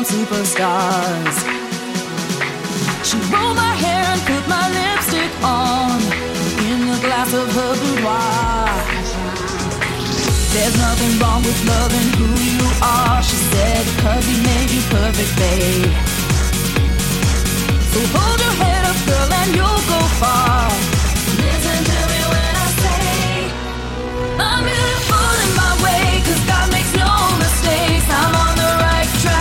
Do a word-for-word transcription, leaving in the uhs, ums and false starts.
on superstars. She rolled my hair and put my lipstick on in the glass of her boudoir. There's nothing wrong with loving who you are, she said, 'cause he made you perfect, babe.